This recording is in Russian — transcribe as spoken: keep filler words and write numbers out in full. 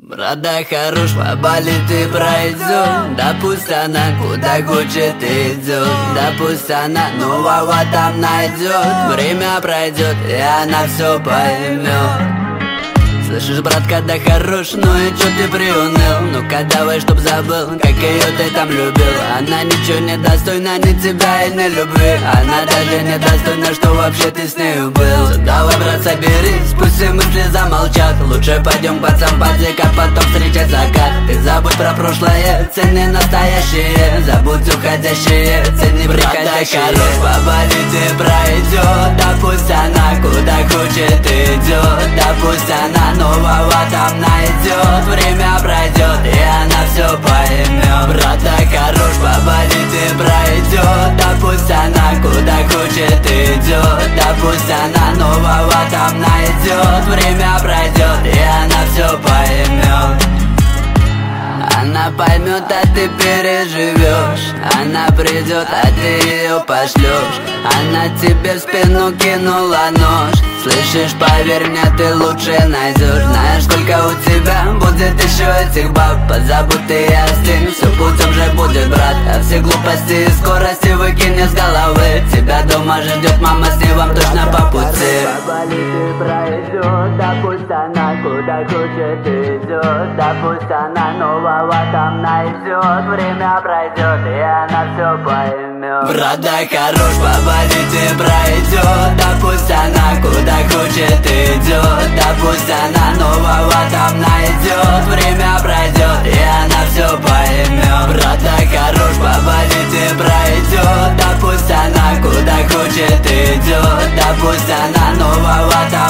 Брат, да хорош, поболит и пройдет. Да пусть она куда хочет идет. Да пусть она нового там найдет. Время пройдет, и она все поймет. Слышишь, брат, когда хорош, ну и чё ты приуныл? Ну-ка давай, чтоб забыл, как её ты там любил. Она ничего не достойна ни тебя и ни любви. Она даже не достойна, что вообще ты с нею был. Давай, брат, соберись, пусть все мысли замолчат. Лучше пойдем под сампати, как потом встречать закат. Ты забудь про прошлое, цени настоящее. Забудь уходящее, цени приходящие. Брат, да хорош, поболит и пройдет. Да пусть она куда хочет идет. Да пусть она нового там найдет. Время пройдет, и она все поймет. Брат, да хорош, поболит и пройдет. Да пусть она куда хочет идет. Да пусть она нового там найдет. Время пройдет, и она все поймет. Она поймет, а ты переживешь. Она придет, а ты ее пошлешь. Она тебе в спину кинула нож. Слышишь, поверь мне, ты лучше найдешь. Знаешь, сколько у тебя будет еще этих баб. Позабудь ты и остынь, все путем же будет, брат. А все глупости и скорости выкини с головы. Тебя дома ждет мама, с ней вам точно по пути. Поболит и пройдет, да пусть она куда хочет идет. Да пусть она нового там найдет. Время пройдет, и она все поймет. Брат, да хорош, поболит и пройдет. Да пусть она куда хочет идет. Да пусть она нового там найдет. Время пройдет, и она все поймет. Брат, да хорош, поболит и пройдет. Да пусть она куда хочет идет. Да пусть она нового там